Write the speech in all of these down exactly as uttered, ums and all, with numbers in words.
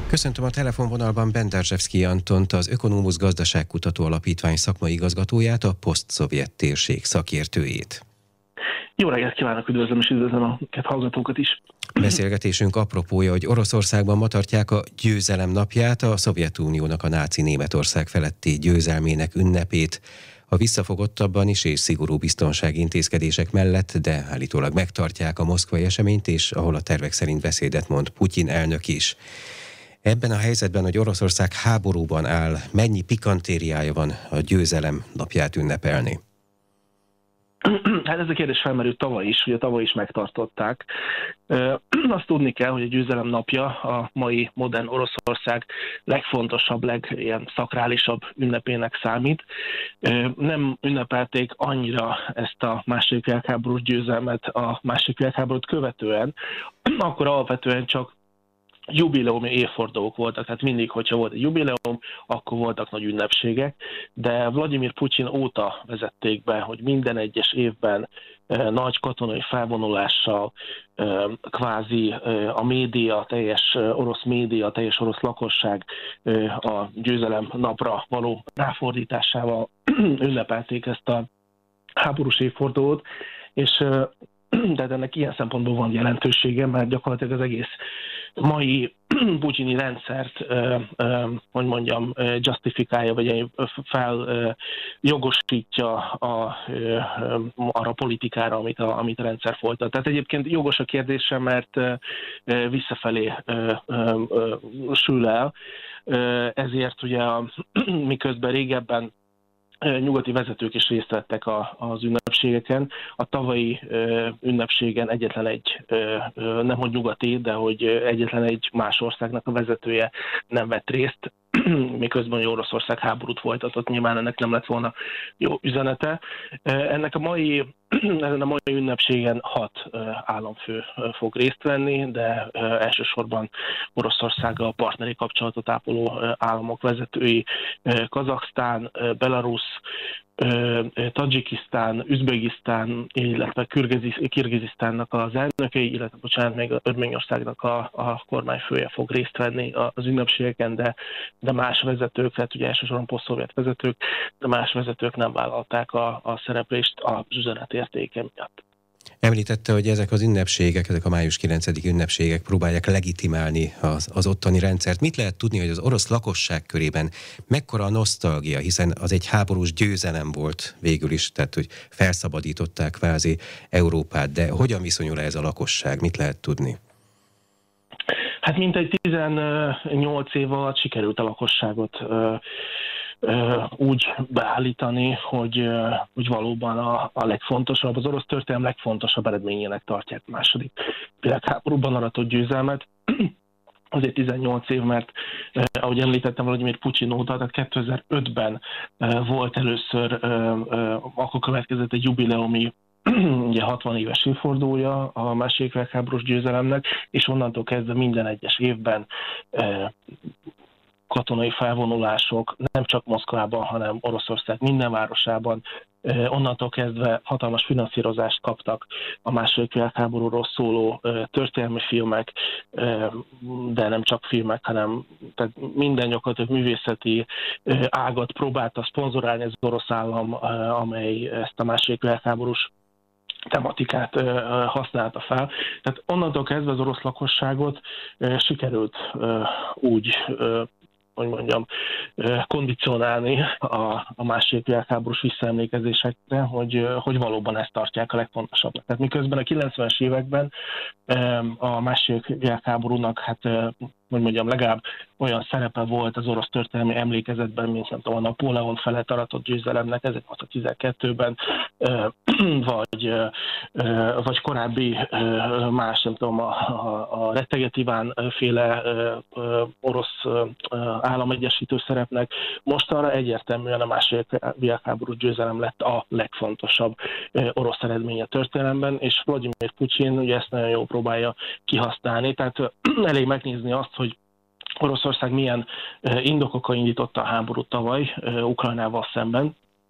Köszöntöm a telefonvonalban Benderzsevszky Antont, az Ökonomusz Gazdaságkutató Alapítvány szakmai igazgatóját, a posztszovjet térség szakértőjét. Jó reggelt kívánok, üdvözlöm és üdvözlöm a hallgatókat is. Beszélgetésünk apropója, hogy Oroszországban ma tartják a Győzelem napját, a Szovjetuniónak a náci Németország feletti győzelmének ünnepét. A visszafogottabban is és szigorú biztonsági intézkedések mellett, de állítólag megtartják a moszkvai eseményt, és ahol a tervek szerint beszédet mond Putyin elnök is. Ebben a helyzetben, hogy Oroszország háborúban áll, mennyi pikantériája van a Győzelem napját ünnepelni? Hát ez a kérdés felmerült tavaly is, ugye tavaly is megtartották. Azt tudni kell, hogy a Győzelem napja a mai modern Oroszország legfontosabb, legilyen szakrálisabb ünnepének számít. Nem ünnepelték annyira ezt a második világháborús győzelmet a második világháborút követően, akkor alapvetően csak jubileumi évfordulók voltak, hát mindig, hogyha volt egy jubileum, akkor voltak nagy ünnepségek, de Vladimir Putyin óta vezették be, hogy minden egyes évben eh, nagy katonai felvonulással eh, kvázi eh, a média, teljes eh, orosz média, teljes orosz lakosság eh, a győzelem napra való ráfordításával ünnepelték ezt a háborús évfordulót, és eh, de ennek ilyen szempontból van jelentősége, mert gyakorlatilag az egész mai putyini rendszert, hogy mondjam, justifikálja, vagy feljogosítja a, arra a politikára, amit a, amit a rendszer folytat. Tehát egyébként jogos a kérdése, mert visszafelé sül el, ezért ugye miközben régebben nyugati vezetők is részt vettek a, az ünnepségeken. A tavalyi ö, ünnepségen egyetlen egy, ö, ö, nem hogy nyugati, de hogy egyetlen egy más országnak a vezetője nem vett részt, miközben Oroszország háborút folytatott, nyilván ennek nem lett volna jó üzenete. Ennek a mai, ezen a mai ünnepségen hat államfő fog részt venni, de elsősorban Oroszországgal partneri kapcsolatot ápoló államok vezetői, Kazaksztán, Belarus, Tadzsikisztán, Üzbegisztán, illetve Kirgizisztánnak az elnökei, illetve bocsánat, még Örményországnak a, a kormányfője fog részt venni az ünnepségeken, de, de más vezetők, tehát ugye elsősorban posztszovjet vezetők, de más vezetők nem vállalták a, a szereplést az üzenet értéke miatt. Említette, hogy ezek az ünnepségek, ezek a május kilencediki ünnepségek próbálják legitimálni az, az ottani rendszert. Mit lehet tudni, hogy az orosz lakosság körében mekkora a nosztalgia, hiszen az egy háborús győzelem volt végül is, tehát hogy felszabadították kvázi Európát, de hogyan viszonyul ez a lakosság, mit lehet tudni? Hát mintegy tizennyolc év alatt sikerült a lakosságot úgy beállítani, hogy, hogy valóban a, a legfontosabb, az orosz történelem legfontosabb eredményének tartják a második világháborúban aratott győzelmet. Azért tizennyolc év, mert eh, ahogy említettem, Vladimir Putyin óta, tehát kétezer-ötben eh, volt először, eh, eh, akkor következett egy jubileumi ugye hatvan éves évfordulója a második világháborús győzelemnek, és onnantól kezdve minden egyes évben eh, katonai felvonulások, nem csak Moszkvában, hanem Oroszország minden városában, onnantól kezdve hatalmas finanszírozást kaptak a második világháborúról szóló történelmi filmek, de nem csak filmek, hanem tehát minden gyakorlatilag művészeti ágat próbálta szponzorálni az orosz állam, amely ezt a második világháborús tematikát használta fel. Tehát onnantól kezdve az orosz lakosságot sikerült úgy, hogy mondjam, kondicionálni a, a második világháborús visszaemlékezésekre, hogy, hogy valóban ezt tartják a legfontosabbnak. Tehát miközben a kilencvenes években a második világháborúnak, hát, hogy mondjam, legalább olyan szerepe volt az orosz történelmi emlékezetben, mint nem tudom, a Napóleon felett aratott győzelemnek ezernyolcszáztizenkettőben, vagy, vagy korábbi más, nem tudom, a, a, a Retteget Iván féle orosz államegyesítő szerepnek. Mostanra egyértelműen a második világháborús győzelem lett a legfontosabb orosz eredmény a történelemben, és Vladimir Putyin ugye ezt nagyon jól próbálja kihasználni, tehát elég megnézni azt, hogy Oroszország milyen indokokkal indította a háborút tavaly Ukrajnával szemben,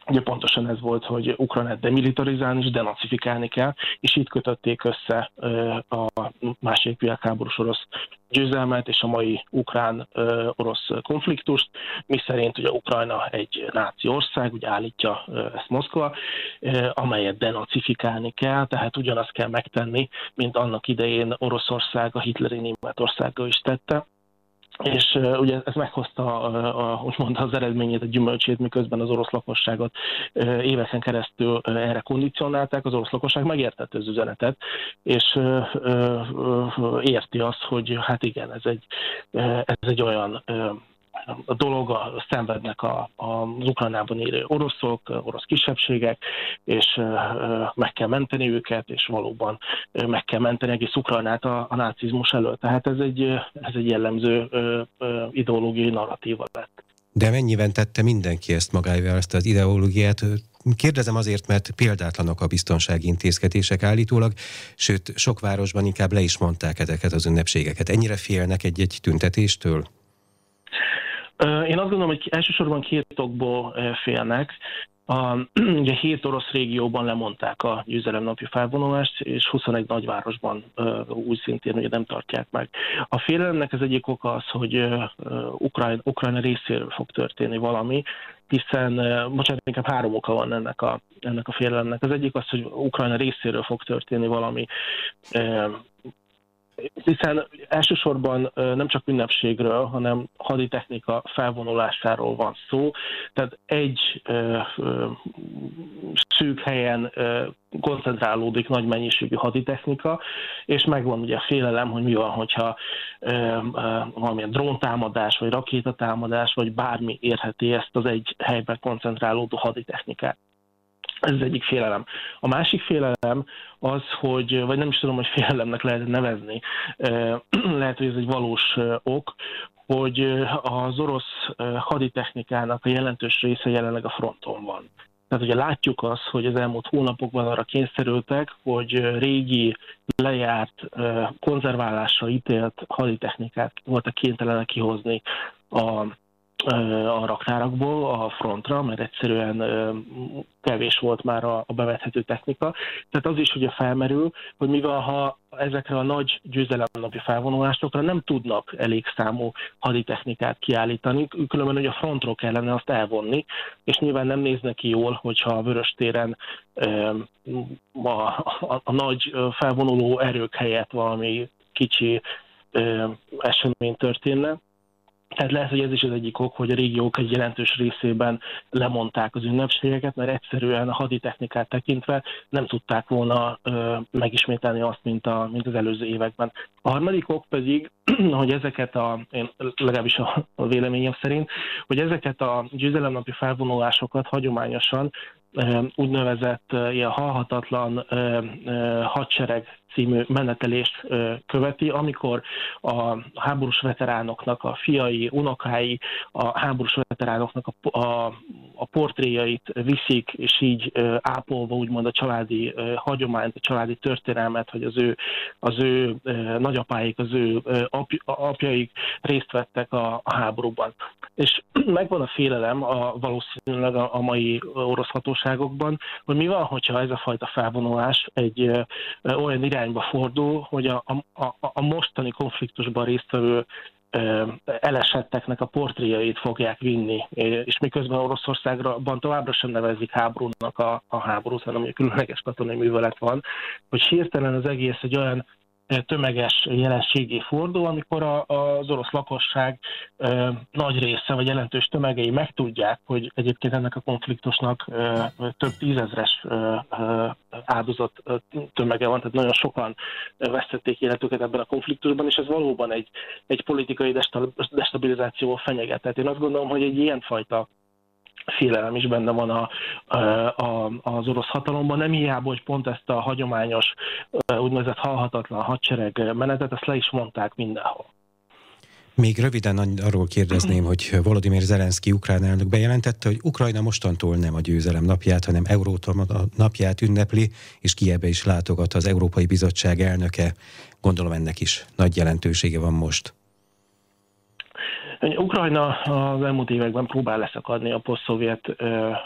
Ugye pontosan ez volt, hogy Ukrajnát demilitarizálni és denacifikálni kell, és itt kötötték össze a második világháborús orosz győzelmet és a mai ukrán-orosz konfliktust, miszerint ugye Ukrajna egy náci ország, ugye állítja ezt Moszkva, amelyet denacifikálni kell, tehát ugyanazt kell megtenni, mint annak idején Oroszország a hitleri Németországgal is tette. És uh, ugye ez meghozta a, a, úgymond az eredményét, a gyümölcsét, miközben az orosz lakosságot uh, éveken keresztül uh, erre kondicionálták, az orosz lakosság megértette az üzenetet, és uh, uh, érti azt, hogy hát igen, ez egy, uh, ez egy olyan uh, a dolog, a, szenvednek a, a, az Ukrajnában élő oroszok, orosz kisebbségek, és uh, meg kell menteni őket, és valóban uh, meg kell menteni egész Ukrajnát a, a nácizmus elől. Tehát ez egy, ez egy jellemző uh, uh, ideológiai narratíva lett. De mennyiben tette mindenki ezt magáéval, ezt az ideológiát? Kérdezem azért, mert példátlanok a biztonsági intézkedések állítólag, sőt, sok városban inkább le is mondták ezeket az ünnepségeket. Ennyire félnek egy-egy tüntetéstől? Én azt gondolom, hogy elsősorban két okból félnek. A, ugye hét orosz régióban lemondták a győzelemnapi felvonulást, és huszonegy nagyvárosban uh, úgy szintén ugye nem tartják meg. A félelemnek az egyik oka az, hogy uh, Ukrajna, Ukrajna részéről fog történni valami, hiszen, uh, bocsánat, inkább három oka van ennek a, ennek a félelemnek. Az egyik az, hogy Ukrajna részéről fog történni valami, uh, hiszen elsősorban nem csak ünnepségről, hanem haditechnika felvonulásáról van szó. Tehát egy ö, ö, szűk helyen ö, koncentrálódik nagy mennyiségű haditechnika, és megvan ugye a félelem, hogy mi van, hogyha ö, ö, valamilyen dróntámadás, vagy rakétatámadás, vagy bármi érheti ezt az egy helyben koncentrálódó haditechnikát. Ez az egyik félelem. A másik félelem az, hogy, vagy nem is tudom, hogy félelemnek lehet nevezni, lehet, hogy ez egy valós ok, hogy az orosz haditechnikának a jelentős része jelenleg a fronton van. Tehát ugye látjuk azt, hogy az elmúlt hónapokban arra kényszerültek, hogy régi, lejárt, konzerválásra ítélt haditechnikát voltak kénytelenek kihozni a a raktárakból a frontra, mert egyszerűen kevés volt már a bevethető technika. Tehát az is ugye felmerül, hogy mivel ha ezekre a nagy győzelemnapi felvonulásokra nem tudnak elég számú haditechnikát kiállítani, különben ugye a frontról kellene azt elvonni, és nyilván nem néz neki jól, hogyha a Vöröstéren a, a, a nagy felvonuló erők helyett valami kicsi esemény történne. Tehát lehet, hogy ez is az egyik ok, hogy a régiók egy jelentős részében lemondták az ünnepségeket, mert egyszerűen a haditechnikát tekintve nem tudták volna ö, megismételni azt, mint, a, mint az előző években. A harmadik ok pedig, hogy ezeket a, én legalábbis a, a véleményem szerint, hogy ezeket a győzelemnapi felvonulásokat hagyományosan ö, úgynevezett ö, ilyen halhatatlan ö, ö, hadsereg című menetelést ö, követi, amikor a háborús veteránoknak a fiai, unokái, a háborús veteránoknak a, a, a portréjait viszik, és így ö, ápolva úgymond a családi ö, hagyományt, a családi történelmet, hogy az ő, az ő ö, nagyapáik, az ő ö, apj, apjaik részt vettek a, a háborúban. És megvan a félelem a, valószínűleg a, a mai orosz hatóságokban, hogy mi van, hogyha ez a fajta felvonulás egy ö, ö, olyan irányba fordul, hogy a, a, a mostani konfliktusban résztvevő elesetteknek a portréjait fogják vinni, és miközben Oroszországban továbbra sem nevezik háborúnak a, a háborút, hanem egy különleges katonai művelet van, hogy hirtelen az egész egy olyan tömeges jelenségé fordul, amikor a, az orosz lakosság ö, nagy része, vagy jelentős tömegei megtudják, hogy egyébként ennek a konfliktusnak ö, több tízezres ö, ö, áldozat ö, tömege van, tehát nagyon sokan vesztették életüket ebben a konfliktusban, és ez valóban egy, egy politikai destabilizációval fenyeget. Tehát én azt gondolom, hogy egy ilyenfajta félelem is benne van a, a, az orosz hatalomban. Nem hiába, hogy pont ezt a hagyományos, úgynevezett halhatatlan hadsereg menetet, ezt le is mondták mindenhol. Még röviden arról kérdezném, hogy Volodymyr Zelenszky ukrán elnök bejelentette, hogy Ukrajna mostantól nem a győzelem napját, hanem Európa napját ünnepli, és Kijevbe is látogat az Európai Bizottság elnöke. Gondolom ennek is nagy jelentősége van most. Ukrajna az elmúlt években próbál leszakadni a posztszovjet,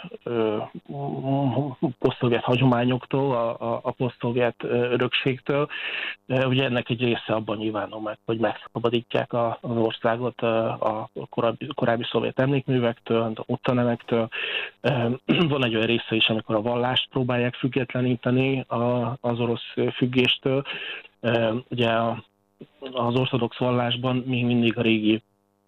posztszovjet hagyományokoktól, a, a, a posztszovjet örökségtől. Ugye ennek egy része abban nyilvánul meg, hogy megszabadítják a, az országot a korábbi, korábbi szovjet emlékművektől, a utcanevektől. Van egy olyan része is, amikor a vallást próbálják függetleníteni az orosz függéstől. Ugye az ortodox vallásban még mindig a régi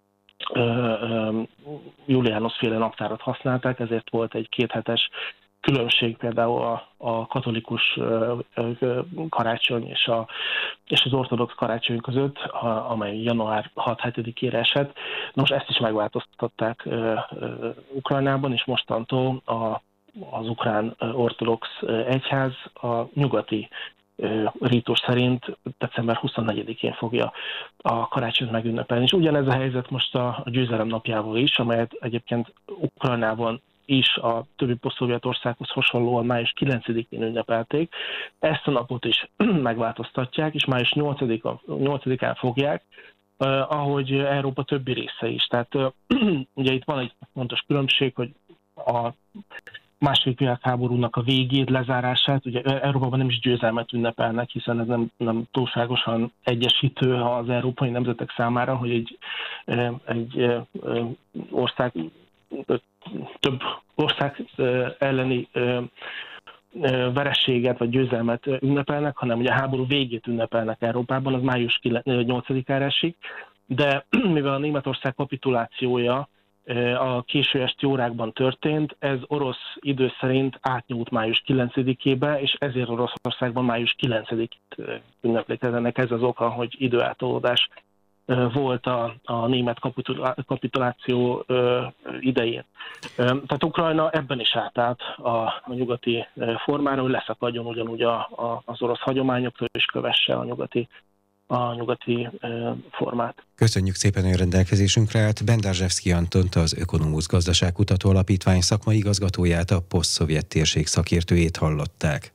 Julianus féle naptárat használták, ezért volt egy kéthetes különbség például a, a katolikus karácsony és, a, és az ortodox karácsony között, a, amely január hat-hetedikére esett. Nos, ezt is megváltoztatták Ukrajnában, és mostantól a, az ukrán ortodox egyház a nyugati rítus szerint december huszonnegyedikén fogja a karácsonyt megünnepelni. És ugyanez a helyzet most a, a győzelem napjával is, amelyet egyébként Ukrajnában is a többi posztszovjet országhoz hasonlóan május kilencedikén ünnepelték. Ezt a napot is megváltoztatják, és május nyolcadikán fogják, eh, ahogy Európa többi része is. Tehát eh, ugye itt van egy fontos különbség, hogy a második világháborúnak a végét, lezárását, ugye Európában nem is győzelmet ünnepelnek, hiszen ez nem, nem túlságosan egyesítő az európai nemzetek számára, hogy egy, egy ország, több ország elleni vereséget vagy győzelmet ünnepelnek, hanem ugye a háború végét ünnepelnek Európában, az május nyolcadikára esik, de mivel a Németország kapitulációja a késő esti órákban történt, ez orosz idő szerint átnyúlt május kilencedikébe, és ezért Oroszországban május kilencedikét ünneplik. Ennek ez az oka, hogy időeltolódás volt a, a német kapituláció idején. Tehát Ukrajna ebben is átállt a, a nyugati formára, hogy leszakadjon ugyanúgy a, a, az orosz hagyományoktól, és kövesse a nyugati a nyugati formát. Köszönjük szépen, hogy rendelkezésünkre állt. Bendarzsevszky Antont, az Ökonomusz Gazdaságkutató Alapítvány szakmai igazgatóját, a posztszovjet térség szakértőjét hallották.